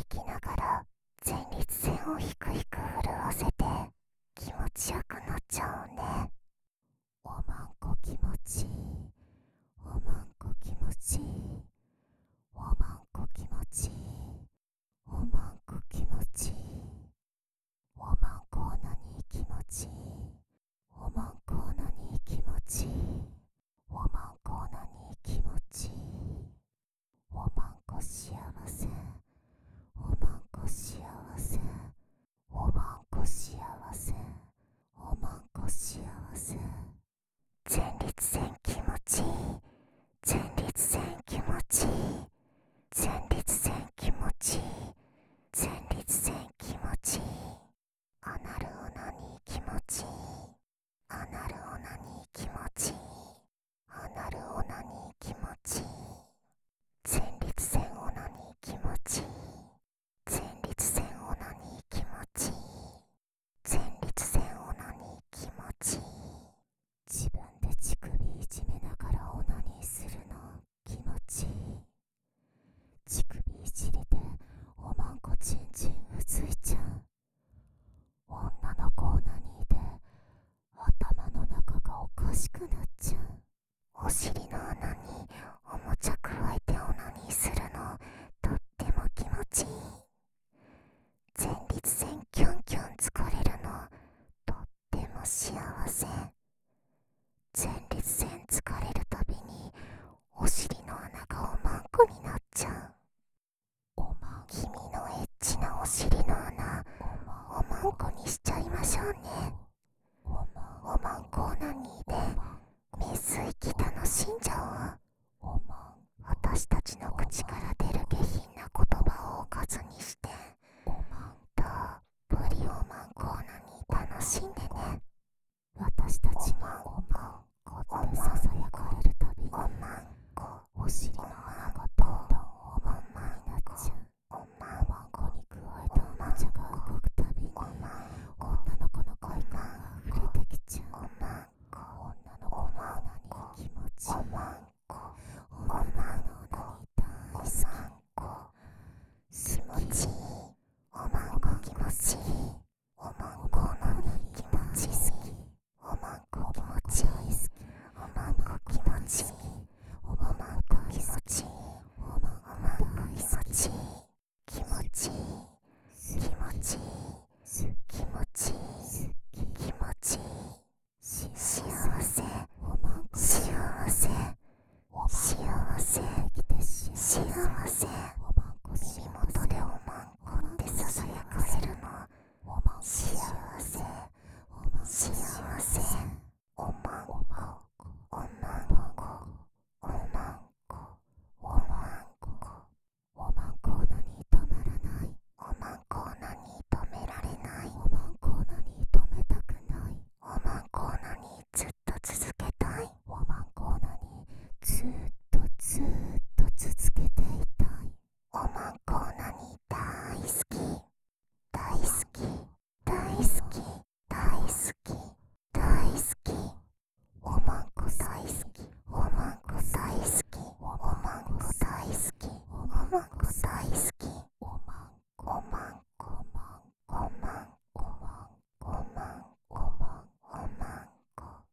きながら前立腺をひくひく震わせて気持ちよくなっちゃうね。おまんこ気持ちいい、おまんこ気持ちいい、おまんこ気持ちいい、おまんこ気持ちいい、おまんこオナニー気持ちいい、おまんこオナニー気持ちいい、おまんこオナニー気持ちいい、おまんこ幸せ、おまんこ幸せ、おまんこ幸せ、おまんこ幸せ。前立腺気持ちいい、前立腺気持ちいい、前立腺気持ちいい、前立腺気持ちいい、アナルオナニー気持ちいい、アナルオナニー気持ちいい、アナルオナニー気持ちいい、前立腺オナニー気持ちいい、前立腺オナニー気持ちいい、前立腺オナニー気持ちいい。自分で乳首いじめながらオナニーするの気持ちいい。乳首いじりでおまんこちんちんうずいちゃう。女の子オナニーで頭の中がおかしくなっちゃう。お尻の穴におもちゃくわえてオナニーするのとっても気持ちいい。前立腺キュンキュン疲れるのとっても幸せ。前立腺疲れるたびにお尻の穴がおまんこになっちゃう。君のエッチなお尻の穴おまんこにしちゃいましょうね。おまんこオナニーで水息楽しんじゃおう。私たちの口から出る下品な言葉をおかずにしてたっぷりおまんこオナニー楽しんでね。私たちのおまんこってささやかれるたびにお尻の穴がどんどんおまんまになっちゃう。おまんこに加えたおもちゃが動くたびに女の子の快感が溢れてきちゃう。女の子のオナニー気持ちいい。女の子のオナニー大好き。気持ちいい。おまんこ気持ちいい。おまんこオナニー気持ちいい。おまんこ気持ちいい。おまんこ気持ちいい。おまんこ気持ちいい。おまんこ気持ちいい。気持ちいい。気持ちいい。気持ちいい。気持ちいい。幸せ。幸せ。幸せ。幸せ。耳元でおまんこってささやかれるの幸せ。幸せ。おまんこ。おまんこ。おまんこ。おまんこ。おまんこオナニー止まらない。おまんこオナニー止められない。おまんこオナニー止めたくない。おまんこオナニーずっと続けたい。おまんこオナニーずっとずっと続けていたい。おまんこオナニー大好き。大好き。大好き。大好き。大好き。おまんこ大好き。おまんこ大好き。おまんこ大好き。おまんこ大好き。